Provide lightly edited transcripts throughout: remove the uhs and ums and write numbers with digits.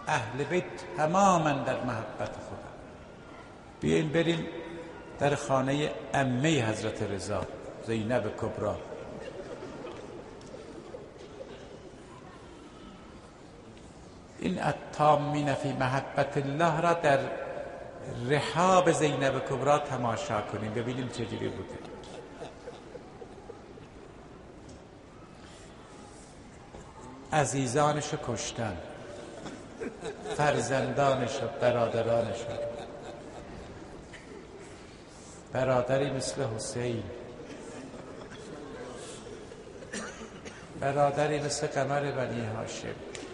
اهل بیت تماما در محبت خدا. بیاین بریم در خانه عمه حضرت رضا زینب کبری. این التامین فی محبت الله را در رحاب زینب کبری تماشا کنیم، ببینیم چجوری بوده. عزیزانشو کشتن، فرزندانشو، برادرانشو. برادری مثل حسین، برادری مثل قمر بنی هاشم.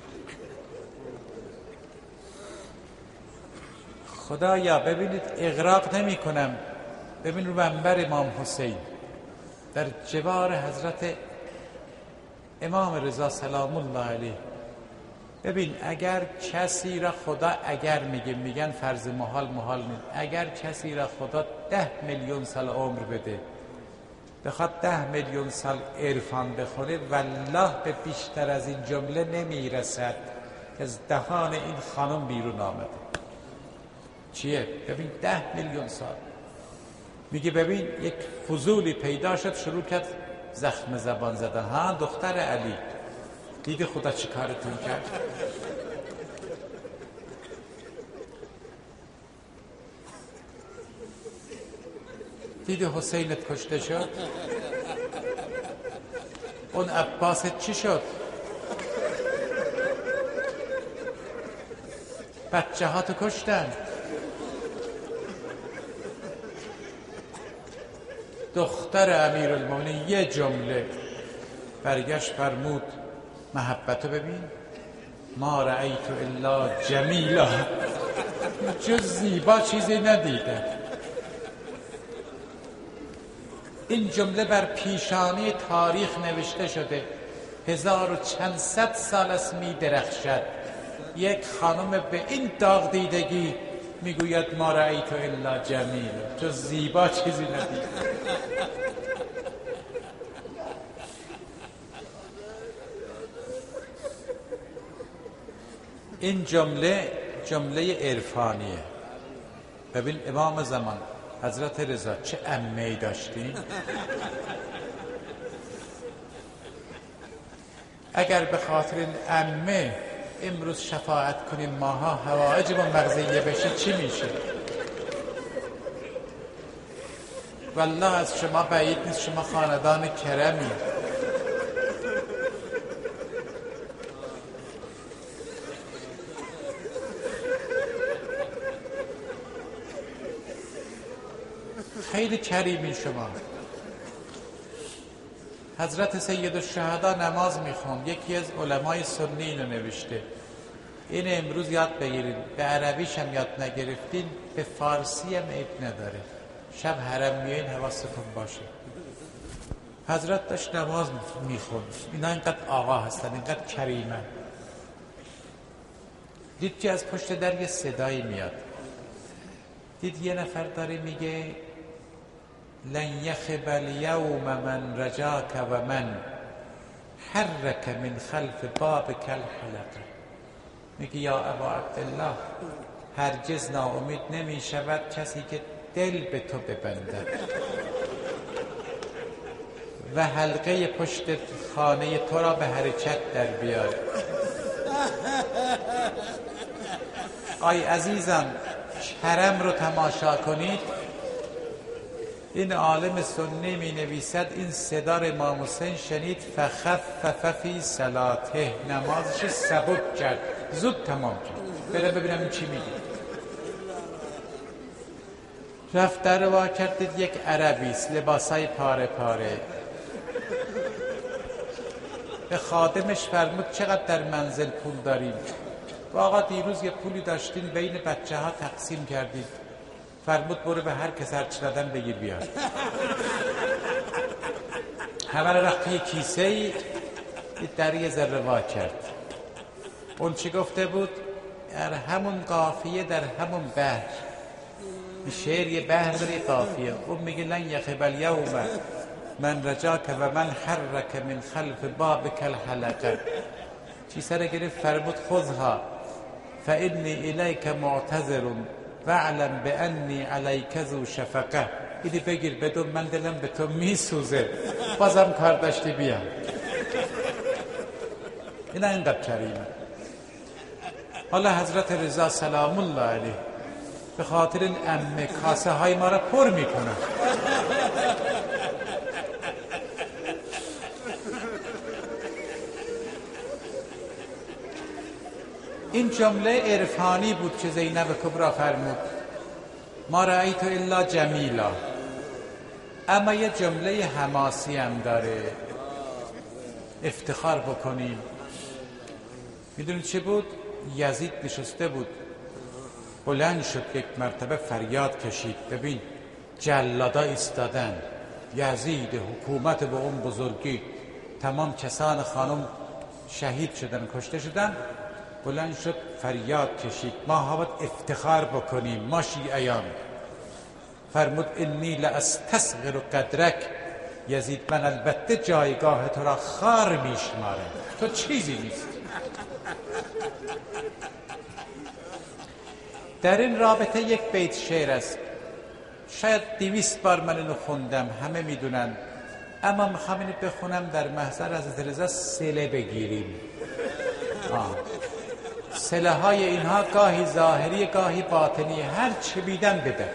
خدایا ببینید اغراق نمی کنم. ببین رو منبر امام حسین در جوار حضرت امام رضا سلام الله علیه، ببین اگر کسی را خدا، اگر میگن فرض محال نیست، اگر کسی را خدا 10 میلیون سال عمر بده، بخواد 10 میلیون سال عرفان بخونه، والله به بیشتر از این جمله نمیرسد از دهان این خانم بیرون آمده. چیه؟ ببین 10 میلیون سال. میگه ببین یک فضولی پیدا شد شروع کرد زخم زبان زدن. ها دختر علی، دیدی خدا چی کارتون کرد؟ دیدی حسینت کشته شد؟ اون عباست چی شد؟ بچه ها تو کشتن. دختر امیرالمومنین یه جمله برگشت فرمود محبتو ببین، ما رأیت الا جمیلا، جز زیبا چیزی ندیده. این جمله بر پیشانی تاریخ نوشته شده، 1400 سال است می درخشد. یک خانم به این داغ دیدگی میگوید ما رأیت الا جمیل، جز زیبا چیزی ندید. این جمله عرفانیه. ببین امام زمان حضرت رضا چه عمه‌ای داشتین. اگر به خاطر این عمه امروز شفاعت کنیم ماها حوائجمون مغزیه بشه چی میشه؟ والله از شما بعید نیست، شما خاندان کرمی. خیلی کریمی شما. حضرت سید الشهدا نماز میخوند، یکی از علمای سنی اینو نوشته. این امروز یاد بگیرید، به عربیش هم یاد نگرفتین، به فارسی هم عیب نداره. شب حرم میایین حواستون باشه. حضرت داشت نماز میخوند، اینا اینقدر آقا هستن، اینقدر کریمن. دید که از پشت در یه صدایی میاد. دید یه نفر داره میگه لن یخب الیوم من رجاک و من حرک من خلف بابک الحلقه. میگه یا ابا عبدالله، هرگز ناامید نمی شود کسی که دل به تو ببندد و حلقه پشت خانه تو را به حرکت در بیار. آی عزیزان، حرم رو تماشا کنید. این عالم سنی می نویسد این صدا رو امام حسین شنید، فخفف فی صلاته، نمازش سبک کرد، زود تمام کرد. بره ببینم این چی میگه. رفت در رو وا کرد، دید یک عربیست، لباسای پاره پاره. به خادمش فرمود چقدر در منزل پول داریم؟ و آقا دیروز یه پولی داشتین بین بچه ها تقسیم کردید. فرمود برو به هر کس هرچی دادن بگیر بیار. همه را رفت یه کیسه ای، در یه ذره وا کرد. اون چی گفته بود؟ در همون قافیه، در همون بحر. شعر یه بحر داره قافیه. اون میگه لن یخب الیوم من رجاک و من حرک من خلف بابک الحلقه. کیسه را گرفت، فرمود خذها فانی الیک معتذر واعلم بانی علیک ذو شفقه. اینی بگیر بدون، من دلم به تو میسوزه، بازم کار داشتی بیا. اینا اینقدر کریمه. حالا حضرت رضا سلام الله علیه به خاطر این عمه کاسه های ما را پر میکنن. این جمله عرفانی بود که زینب کبری فرمود ما رأیت الا جمیلا. اما یه جمله حماسی هم داره، افتخار بکنیم. میدونید چه بود؟ یزید نشسته بود، بلند شد یک مرتبه فریاد کشید. ببین جلادا ایستادن، یزید حکومت به اون بزرگی، تمام کسان خانم شهید شدن، کشته شدن. بلند شد فریاد کشید ما باید افتخار بکنیم، ما شیعیان. فرمود انی لاستصغر قدرک. یزید من البته جایگاه تو را خار میشمارم، تو چیزی نیست. در این رابطه یک بیت شعر است، شاید 200 بار من اینو خوندم، همه میدونن، اما میخوام اینو بخونم در محضر حضرت رضا صله بگیریم. صله های اینها گاهی ظاهری گاهی باطنی، هر چه بیدن بده.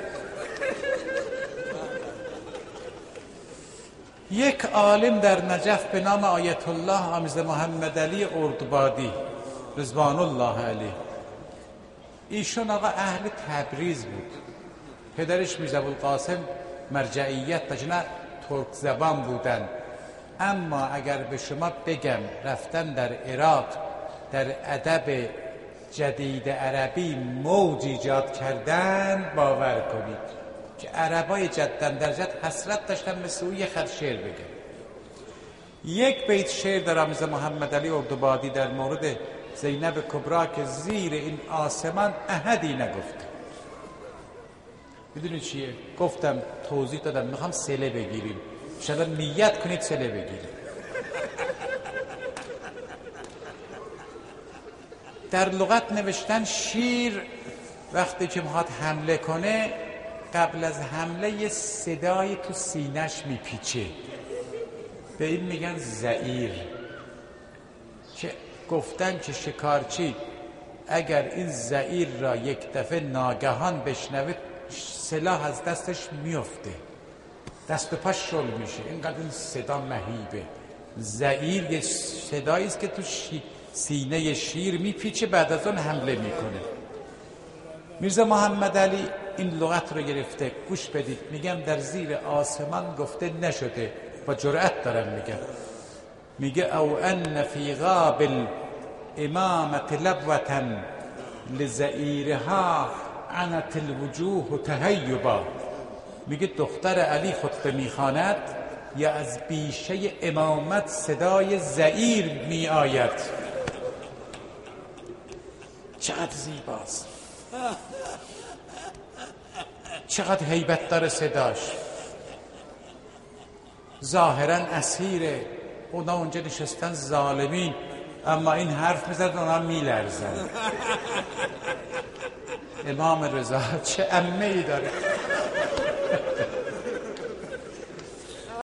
یک عالم در نجف به نام آیت الله آمیز محمد علی اردبادی رضوان الله علیه، ایشون آقا اهل تبریز بود، پدرش میرزا ابوالقاسم مرجعیت داشت، نه ترک زبان بودن. اما اگر به شما بگم رفتن در عراق در ادب جدید عربی موج ایجاد کردن، باور کنید که عربای جدن در جد حسرت داشتن مثل او یه خط شعر بگن. یک بیت شعر در آمیز محمد علی اردبادی در مورد زینب کبری که زیر این آسمان احدی نگفت. میدونید چیه؟ گفتم توضیح دادم میخوام صله بگیریم، انشاءالله نیت کنید صله بگیریم. در لغت نوشتن شیر وقتی که میخواد حمله کنه، قبل از حمله یه صدای تو سینش میپیچه، به این میگن زئیر. که گفتن که شکارچی اگر این زئیر را یک دفعه ناگهان بشنوه، سلاح از دستش میفته، دست و پاش شل میشه، اینقدر این صدا مهیبه. زئیر یه صدایی است که تو سینه شیر میپیچه، بعد از اون حمله میکنه. میرزا محمد علی این لغت رو گرفته، گوش بدید، میگم در زیر آسمان گفته نشده، با جرأت دارم میگم. میگه او ان فی غاب الامامت لبوة لزئیرها عنت الوجوه تهیبا. میگه دختر علی خطبه میخواند یا از بیشه امامت صدای زئیر میآید. چقدر زیباست، چقدر هیبت داره صداش. ظاهرا اسیره، اونا اونجا نشستن ظالمین، اما این حرف میزد اونا میلرزن. امام رضا چه عمه‌ای داره.